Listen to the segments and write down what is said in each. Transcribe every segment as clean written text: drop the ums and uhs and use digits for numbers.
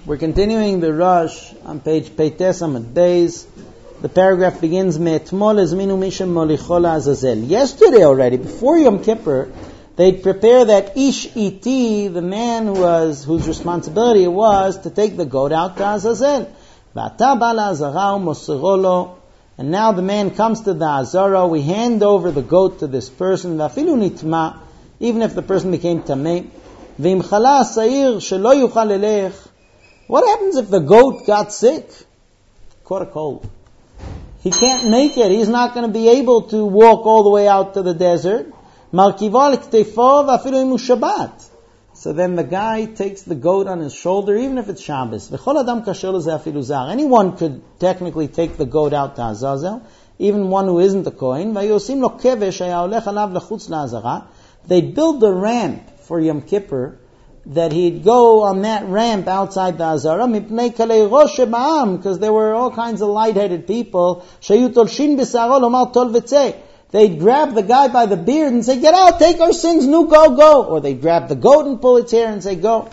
We're continuing the Rush on page Peites Amud Beis. The paragraph begins, Me'etmol ezminu mishem molicho la'azazel. Yesterday already, before Yom Kippur, they'd prepare that ish iti, the man whose responsibility it was to take the goat out to Azazel. V'ata ba la'azara u'mosero lo. And now the man comes to the Azara, we hand over the goat to this person, v'afilu nitma, even if the person became tameh. V'im chala sa'ir shelo yuchal elech. What happens if the goat got sick? Caught a cold. He can't make it. He's not going to be able to walk all the way out to the desert. So then the guy takes the goat on his shoulder, even if it's Shabbos. Anyone could technically take the goat out to Azazel, even one who isn't a Kohen. They build the ramp for Yom Kippur, that he'd go on that ramp outside the Azara, because there were all kinds of light-headed people. They'd grab the guy by the beard and say, get out, take our sins, no, go, go. Or they'd grab the goat and pull its hair and say, go.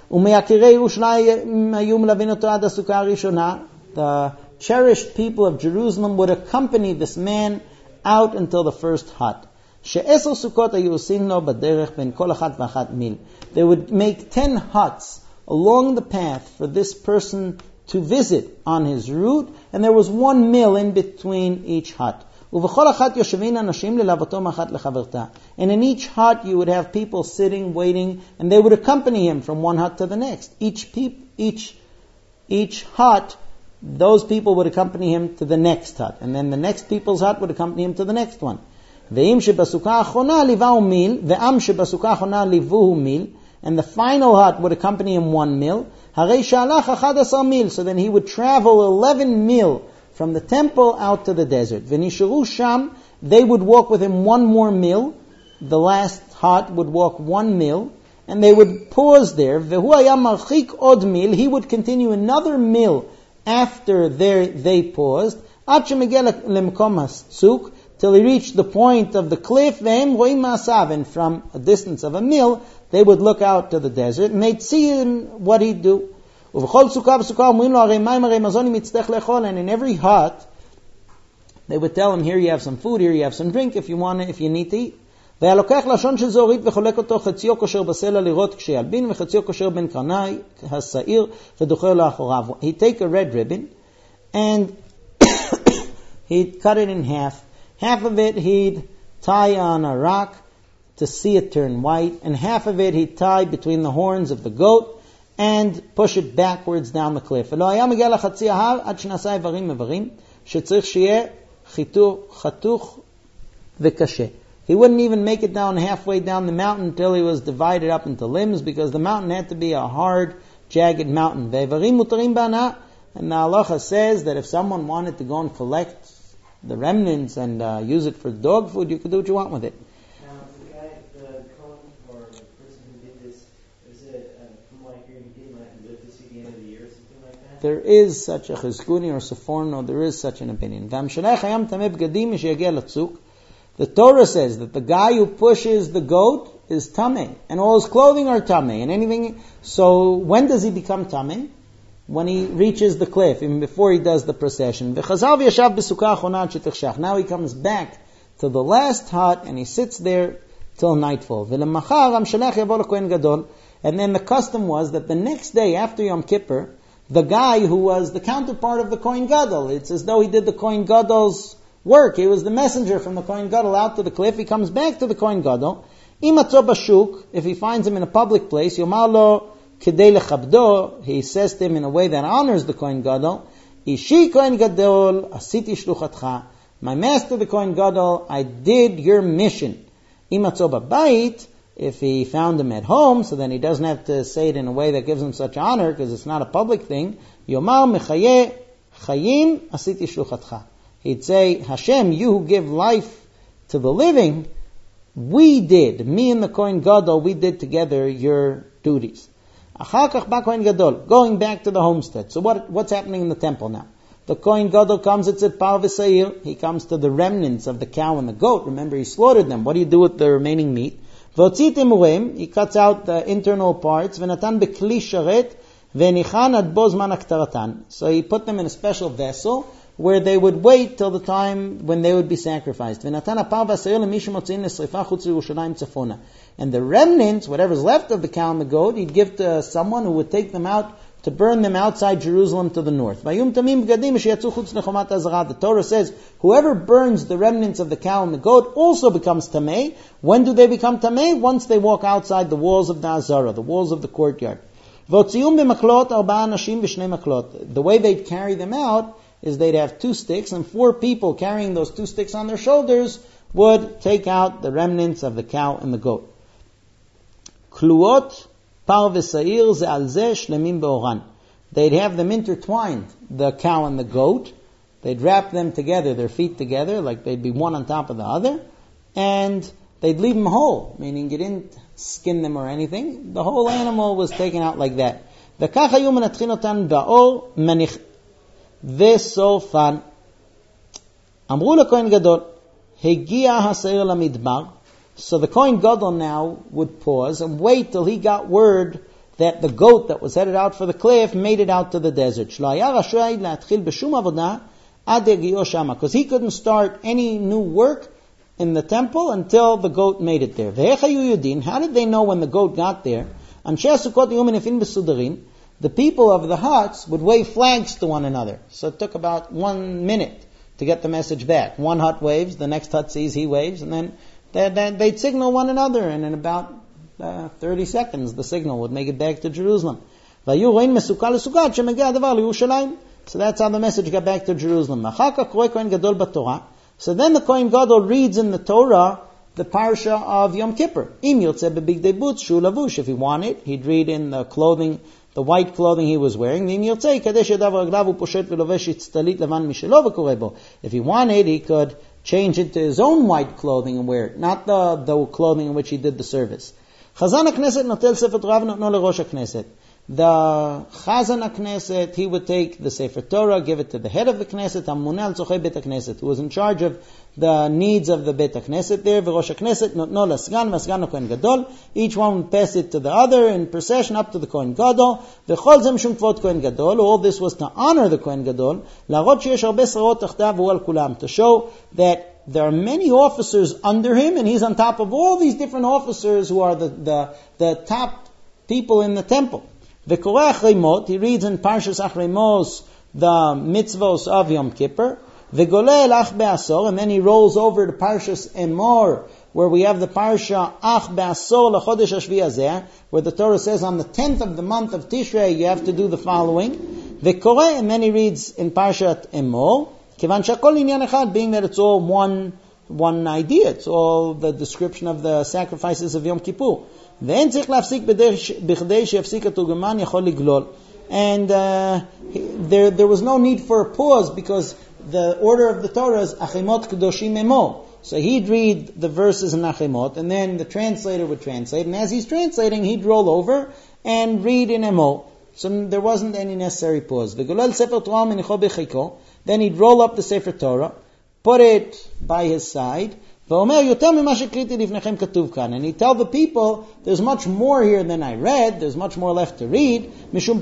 The cherished people of Jerusalem would accompany this man out until the first hut. They would make 10 huts along the path for this person to visit on his route, and there was 1 mill in between each hut. And in each hut you would have people sitting, waiting, and they would accompany him from one hut to the next. Each hut, those people would accompany him to the next hut, and then the next people's hut would accompany him to the next one. And the final hut would accompany him 1 mil. So then he would travel 11 mil from the temple out to the desert. They would walk with him 1 more mil. The last hut would walk 1 mil, and they would pause there. He would continue another mil after they paused, till he reached the point of the cliff, and from a distance of 1 mil, they would look out to the desert, and they'd see what he'd do. And in every hut, they would tell him, here you have some food, here you have some drink, if you need to eat. He'd take a red ribbon, and he'd cut it in half. Half of it he'd tie on a rock to see it turn white, and half of it he'd tie between the horns of the goat and push it backwards down the cliff. He wouldn't even make it down halfway down the mountain until he was divided up into limbs, because the mountain had to be a hard, jagged mountain. And the halacha says that if someone wanted to go and collect the remnants and use it for dog food, you could do what you want with it. Now, the Kohen or the person who did this, is it from what I hear, he didn't live to see the end of the year or something like that? There is such a chizkuni or seforno, there is such an opinion. The Torah says that the guy who pushes the goat is tameh, and all his clothing are tameh, and anything. So when does he become tameh? When he reaches the cliff, even before he does the procession. Now he comes back to the last hut, and he sits there till nightfall. And then the custom was that the next day after Yom Kippur, the guy who was the counterpart of the Kohen Gadol, it's as though he did the Kohen Gadol's work. He was the messenger from the Kohen Gadol out to the cliff. He comes back to the Kohen Gadol. If he finds him in a public place, Yomar lo Kedei lechabdo, he says to him in a way that honors the Kohen Gadol, Ishi Kohen Gadol, asiti shluchatcha. My master, the Kohen Gadol, I did your mission. Imatzo b'bayit, if he found him at home, so then he doesn't have to say it in a way that gives him such honor, because it's not a public thing. Yomar mechaye chayim, asiti shluchatcha. He'd say, Hashem, you who give life to the living, we did, me and the Kohen Gadol, we did together your duties. Going back to the homestead. So what's happening in the temple now? The Kohen Gadol comes, it's at Par V'Seir. He comes to the remnants of the cow and the goat. Remember, he slaughtered them. What do you do with the remaining meat? He cuts out the internal parts. Ve'nichan ad bo zman haktaratan. So he put them in a special vessel where they would wait till the time when they would be sacrificed. Ve'natan hapar v'asayir lemishu motziin lesrifa chutz Yerushalayim tzafona. And the remnants, whatever's left of the cow and the goat, he'd give to someone who would take them out to burn them outside Jerusalem to the north. The Torah says, whoever burns the remnants of the cow and the goat also becomes tamei. When do they become tamei? Once they walk outside the walls of the Azara, the walls of the courtyard. The way they'd carry them out is they'd have 2 sticks, and 4 people carrying those 2 sticks on their shoulders would take out the remnants of the cow and the goat. Kluot par v'sa'ir ze al ze shlemim be'oran. They'd have them intertwined, the cow and the goat. They'd wrap them together, their feet together, like they'd be one on top of the other, and they'd leave them whole, meaning you didn't skin them or anything. The whole animal was taken out like that. V'kach hayu menatchin otan ba'or manich v'sofan. Amru lekohen gadol, hegia ha'seir lamidbar. So the Kohen Gadol now would pause and wait till he got word that the goat that was headed out for the cliff made it out to the desert. Because he couldn't start any new work in the temple until the goat made it there. How did they know when the goat got there? The people of the huts would wave flags to one another. So it took about 1 minute to get the message back. One hut waves, the next hut sees, he waves, and then they'd signal one another, and in about 30 seconds the signal would make it back to Jerusalem. So that's how the message got back to Jerusalem. So then the Kohen Gadol reads in the Torah the parsha of Yom Kippur. If he wanted, he'd read in the clothing, the white clothing he was wearing. If he wanted, he could change into his own white clothing and wear it, not the clothing in which he did the service. Chazan HaKnesset notel Sefer Torah v'notno lerosh HaKnesset. The Chazan HaKnesset, he would take the Sefer Torah, give it to the head of the Knesset, Hamuneh al Tzorchei Bet HaKnesset, who was in charge of the needs of the Bet HaKnesset there. V'rosh HaKnesset notno l'sgan v'sgan l'Kohen Gadol. Each one would pass it to the other in procession up to the Kohen Gadol. V'chol zeh mishum kvod Kohen Gadol. All this was to honor the Kohen Gadol. La'arot sheyesh harbe sarot tachtav v'hu al kulam. To show that there are many officers under him, and he's on top of all these different officers who are the top people in the temple. V'koreh achrei mot, he reads in Parshas Achrei Mos the mitzvos of Yom Kippur. V'goleh el ach be'asor, and then he rolls over to Parshas Emor, where we have the Parsha Ach be'asor lechodesh hashvi hazeh, where the Torah says on the 10th of the month of Tishrei you have to do the following. V'koreh, and then he reads in Parshat Emor, Kivan shakol inyan echad, being that it's all one idea, it's all the description of the sacrifices of Yom Kippur. And there was no need for a pause, because the order of the Torah is Achimot Kedoshim Emo. So he'd read the verses in Achimot, and then the translator would translate, and as he's translating, he'd roll over and read in Emo. So there wasn't any necessary pause. Then he'd roll up the Sefer Torah, put it by his side, and he'd tell the people, there's much more here than I read, there's much more left to read.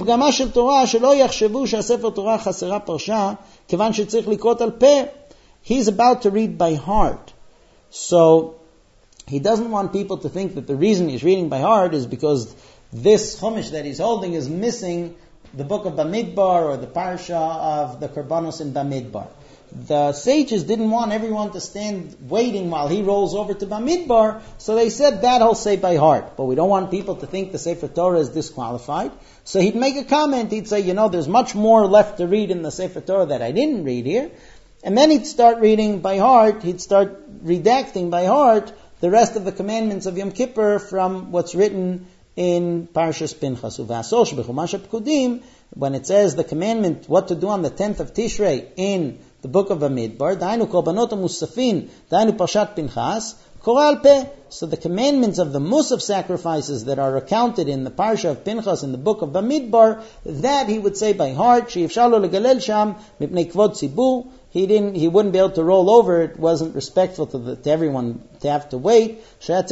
He's about to read by heart. So he doesn't want people to think that the reason he's reading by heart is because this Chumash that he's holding is missing the book of Bamidbar or the parsha of the Korbanos in Bamidbar. The sages didn't want everyone to stand waiting while he rolls over to Bamidbar, so they said that he'll say by heart. But we don't want people to think the Sefer Torah is disqualified. So he'd make a comment, he'd say, there's much more left to read in the Sefer Torah that I didn't read here. And then he'd start reading by heart, he'd start redacting by heart the rest of the commandments of Yom Kippur from what's written in Parshas Pinchas. When it says the commandment, what to do on the 10th of Tishrei in the book of Bamidbar, Dainu Korbanot HaMusafin, Dainu Parshat Pinchas, Korah al peh. So the commandments of the Musaf sacrifices that are recounted in the Parsha of Pinchas in the book of Bamidbar, that he would say by heart. She'efshar lo legalel sham mipnei kvod tzibur. He wouldn't be able to roll over. It wasn't respectful to everyone to have to wait. Because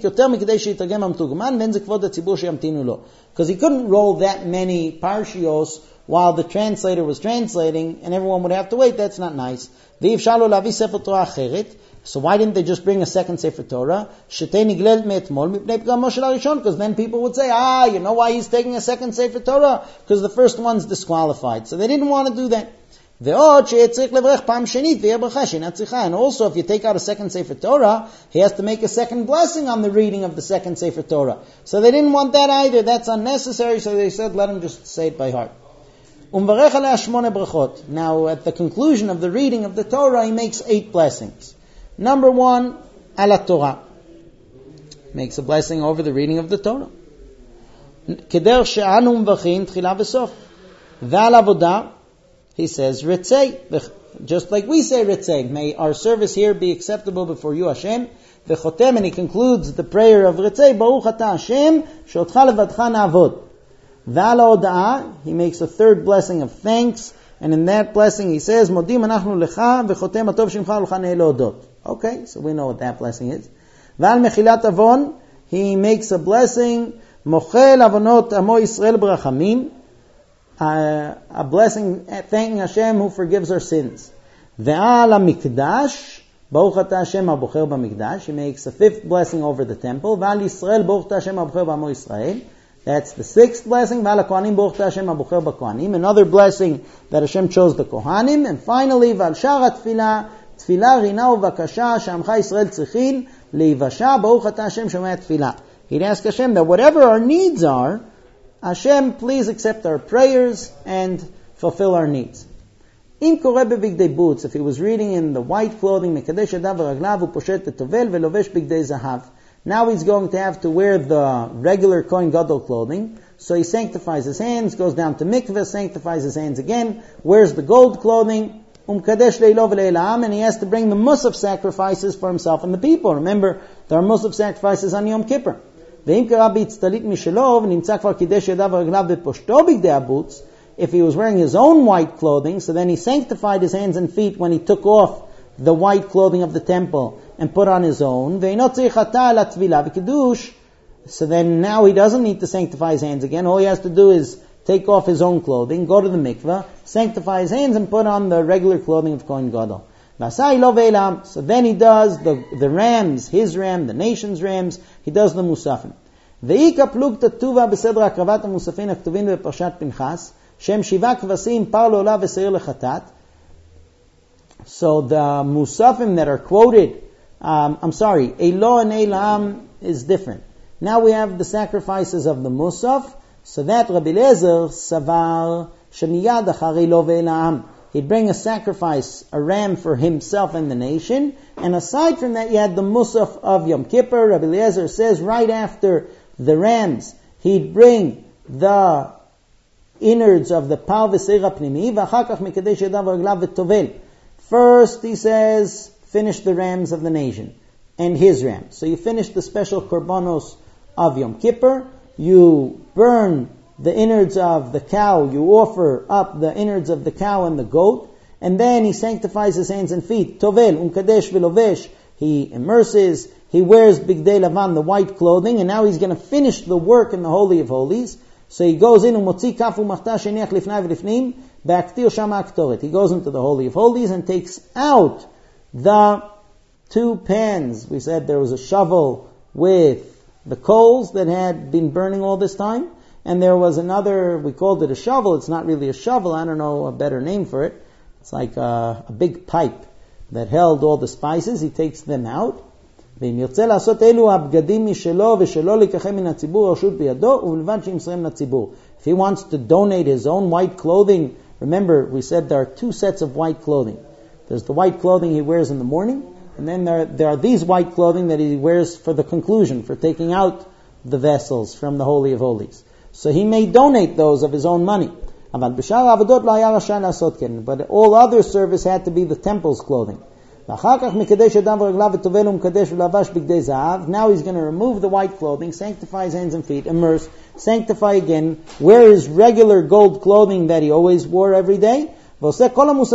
he couldn't roll that many parshios while the translator was translating, and everyone would have to wait. That's not nice. So why didn't they just bring a second Sefer Torah? Because then people would say, you know why he's taking a second Sefer Torah? Because the first one's disqualified. So they didn't want to do that. And also, if you take out a second Sefer Torah, he has to make a second blessing on the reading of the second Sefer Torah. So they didn't want that either. That's unnecessary. So they said, let him just say it by heart. Now, at the conclusion of the reading of the Torah, he makes 8 blessings. Number 1, ala Torah. Makes a blessing over the reading of the Torah. Keder she'anu mvachin tchila v'sof. Ve'al avodah, he says, Ritzei. Just like we say Ritzei. May our service here be acceptable before you, Hashem. V'chotem, and he concludes the prayer of Ritzei. Baruch atah Hashem, she'otcha levadcha na'avod. Ve'al ha'oda'ah, he makes a 3rd blessing of thanks. And in that blessing he says, Modim anachnu lecha, v'chotem atov shimcha l'chanei le'odot. Okay, so we know what that blessing is. Val mechilat avon, he makes a blessing, mochel avonot amo Yisrael brachamim, a blessing thanking Hashem who forgives our sins. Ve'al hamikdash, baruch atah Hashem habocher b'mikdash, he makes a 5th blessing over the temple. Ve'al Yisrael, baruch atah Hashem habocher b'amo Yisrael, that's the 6th blessing. Ve'al hakohanim, baruch atah Hashem habocher b'kohanim, another blessing that Hashem chose the kohanim. And finally, ve'al shara tfilah, תפילה רינה ובקשה שעמך ישראל צריכים להיוושע ברוך אתה השם שומע תפילה. He'd ask Hashem that whatever our needs are, Hashem, please accept our prayers and fulfill our needs. אם קורא בבגדי בוץ, if he was reading in the white clothing, מקדש ידיו ורגליו ופושט את טובל ולובש בגדי זהב. Now he's going to have to wear the regular Kohen Gadol clothing, so he sanctifies his hands, goes down to mikveh, sanctifies his hands again, wears the gold clothing, and he has to bring the Musaf sacrifices for himself and the people. Remember, there are Musaf sacrifices on Yom Kippur. If he was wearing his own white clothing, so then he sanctified his hands and feet when he took off the white clothing of the temple and put on his own. So then now he doesn't need to sanctify his hands again. All he has to do is take off his own clothing, go to the mikveh, sanctify his hands, and put on the regular clothing of Kohen Gadol. So then he does the rams, his ram, the nation's rams, he does the musafim. Ve'ika plugta tuva b'sedra akravat ha'musafin haktuvin beparshat Pinchas, shem shiva kvasim par lo'olah v'seir lechatat. So the musafim that are quoted, Elo and Elam is different. Now we have the sacrifices of the musaf. So that Rabbi Eliezer savar sheniyad acharei lo ve'elam. He'd bring a sacrifice, a ram for himself and the nation. And aside from that, you had the musaf of Yom Kippur. Rabbi Eliezer says right after the rams, he'd bring the innards of the pal v'seira pnimi, v'achar kach mekadesh yadav v'raglav v'tovel. First, he says, finish the rams of the nation and his ram. So you finish the special korbanos of Yom Kippur. You burn the innards of the cow, you offer up the innards of the cow and the goat, and then he sanctifies his hands and feet. Tovel, umkadesh v'lovesh, he immerses, he wears bigdei lavan, the white clothing, and now he's going to finish the work in the Holy of Holies. So he goes in, umotzi kaf umachta sheniach lifnai v'lifnim, ba'aktir shama aktoret. He goes into the Holy of Holies and takes out the 2 pans. We said there was a shovel with the coals that had been burning all this time, and there was another, we called it a shovel. It's not really a shovel, I don't know a better name for it. It's like a big pipe that held all the spices. He takes them out. If he wants to donate his own white clothing, remember we said there are 2 sets of white clothing. There's the white clothing he wears in the morning, and then there are these white clothing that he wears for the conclusion, for taking out the vessels from the Holy of Holies. So he may donate those of his own money. But all other service had to be the temple's clothing. Now he's going to remove the white clothing, sanctify his hands and feet, immerse, sanctify again, wear his regular gold clothing that he always wore every day. So then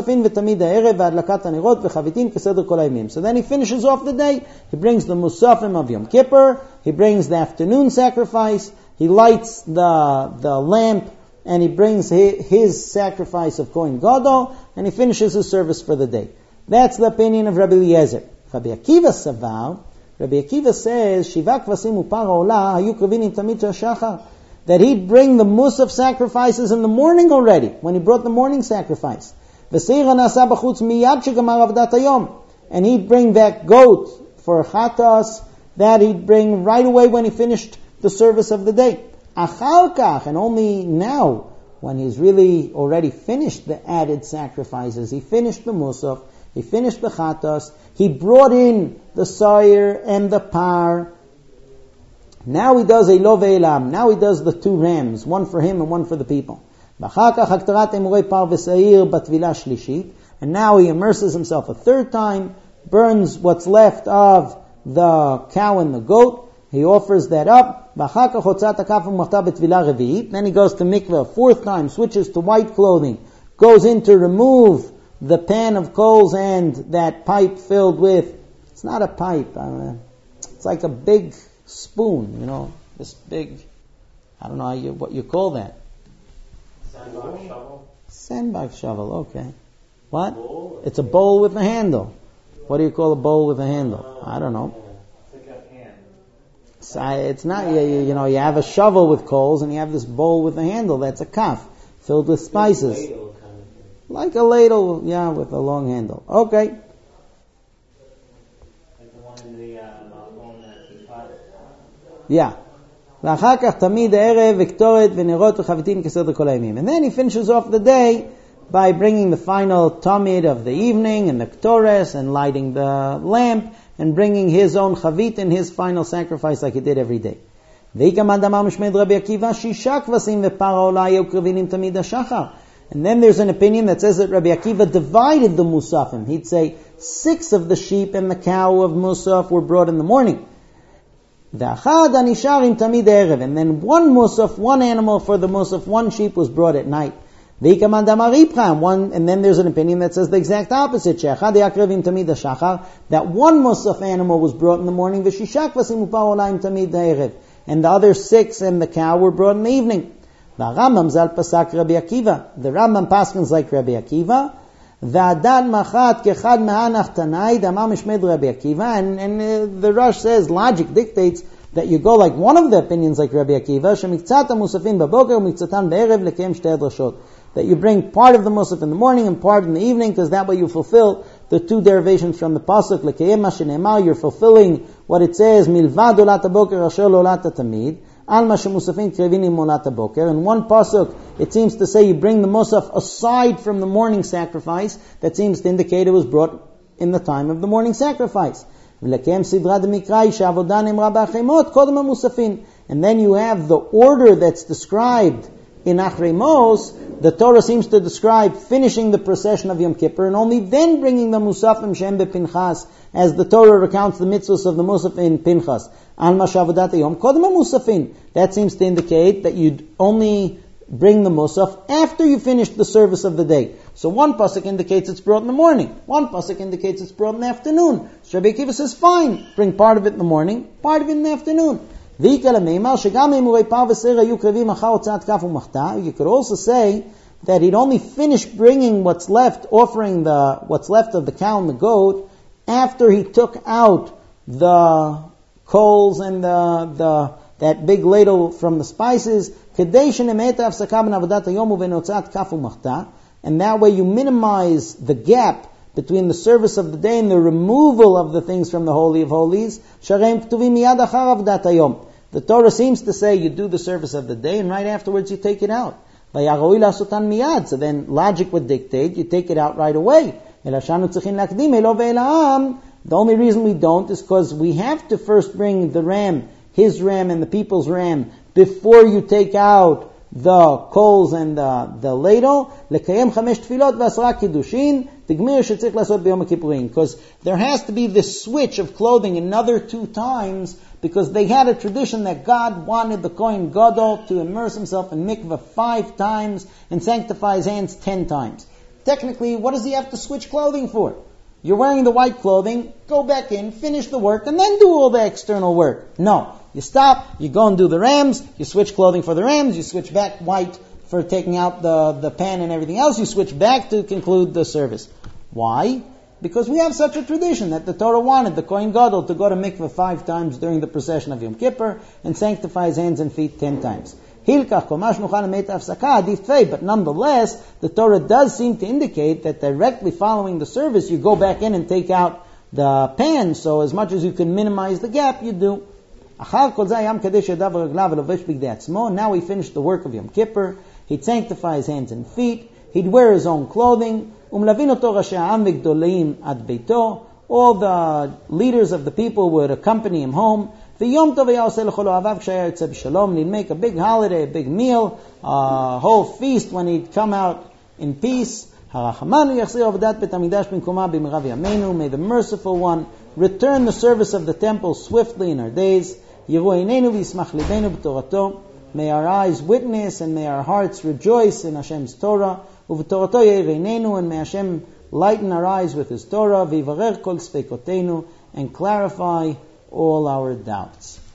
he finishes off the day. He brings the musafim of Yom Kippur, he brings the afternoon sacrifice, he lights the lamp, and he brings his sacrifice of Kohen Gadol, and he finishes his service for the day. That's the opinion of Rabbi Eliezer. Rabbi Akiva says, Shiva kvasim upar ola hayu krivinim tamid shachar, that he'd bring the musaf sacrifices in the morning already, when he brought the morning sacrifice. V'seira nasa b'chutz miyad shegamar avdat hayom, and he'd bring that goat for chatas, that he'd bring right away when he finished the service of the day. Achar kach, and only now, when he's really already finished the added sacrifices, he finished the musaf, he finished the chatas, he brought in the sire and the par. Now he does a lo ve'elam. Now he does the 2 rams, one for him and one for the people. And now he immerses himself a 3rd time, burns what's left of the cow and the goat. He offers that up. Then he goes to mikveh a 4th time, switches to white clothing, goes in to remove the pan of coals and that pipe filled with, it's not a pipe, it's like a big spoon, this big, I don't know what you call that. Sandbag shovel. Sandbag shovel, okay. What? Bowl? It's a bowl with a handle. What do you call a bowl with a handle? I don't know. It's like a pan. It's not, you have a shovel with coals and you have this bowl with a handle, that's a kaf, filled with spices. Like a ladle, with a long handle. Okay. Like the one in the phone that's the pot. Yeah. And then he finishes off the day by bringing the final tamid of the evening and the ktores and lighting the lamp and bringing his own chavit and his final sacrifice like he did every day. And then there's an opinion that says that Rabbi Akiva divided the musafim. He'd say 6 of the sheep and the cow of musaf were brought in the morning. And then one musaf, one animal for the musaf, one sheep was brought at night. And then there's an opinion that says the exact opposite. That one musaf animal was brought in the morning, and the other 6 and the cow were brought in the evening. The Rambam zal pasak Rabbi Akiva. The Rambam paskins like Rabbi Akiva. V'adan machat kechad me'anach tanai damar mishmed Rabbi Akiva. And the Rosh says, logic dictates that you go like one of the opinions like Rabbi Akiva. Shemiktzat musafin baboker u'miktzatan be'erev lekem shtei drashot. That you bring part of the musaf in the morning and part in the evening, because that way you fulfill the 2 derivations from the pasuk. Lekayem ma shene'emar, you're fulfilling what it says, milvad olat haboker asher lolat tamid. In one pasuk, it seems to say you bring the musaf aside from the morning sacrifice. That seems to indicate it was brought in the time of the morning sacrifice. And then you have the order that's described in Achrei Mos. The Torah seems to describe finishing the procession of Yom Kippur and only then bringing the musafim shem bePinchas, as the Torah recounts the mitzvahs of the musaf in Pinchas. That seems to indicate that you'd only bring the musaf after you finish the service of the day. So one pasuk indicates it's brought in the morning, one pasuk indicates it's brought in the afternoon. So Rabbi Akiva says, fine, bring part of it in the morning, part of it in the afternoon. You could also say that he'd only finished bringing what's left, offering what's left of the cow and the goat, after he took out the coals and that big ladle from the spices, and that way you minimize the gap between the service of the day and the removal of the things from the Holy of Holies. The Torah seems to say you do the service of the day and right afterwards you take it out. So then logic would dictate you take it out right away. The only reason we don't is because we have to first bring the ram, his ram and the people's ram, before you take out the coals and the ladle, לקיים 5 תפילות ו10 קידושין, תגמיר שצריך לעשות ביום הכיפורים. Because there has to be this switch of clothing another 2 times, because they had a tradition that God wanted the Kohen Gadol to immerse himself in mikveh 5 times and sanctify his hands 10 times. Technically, what does he have to switch clothing for? You're wearing the white clothing, go back in, finish the work, and then do all the external work. No. You stop, you go and do the rams, you switch clothing for the rams, you switch back white for taking out the pan and everything else, you switch back to conclude the service. Why? Because we have such a tradition that the Torah wanted the Kohen Gadol to go to mikveh 5 times during the procession of Yom Kippur and sanctify his hands and feet 10 times. But nonetheless, the Torah does seem to indicate that directly following the service, you go back in and take out the pan, so as much as you can minimize the gap, you do. Now he finished the work of Yom Kippur. He'd sanctify his hands and feet. He'd wear his own clothing. All the leaders of the people would accompany him home. He'd make a big holiday, a big meal, a whole feast when he'd come out in peace. May the merciful one return the service of the temple swiftly in our days. May our eyes witness and may our hearts rejoice in Hashem's Torah. And may Hashem lighten our eyes with His Torah and clarify all our doubts.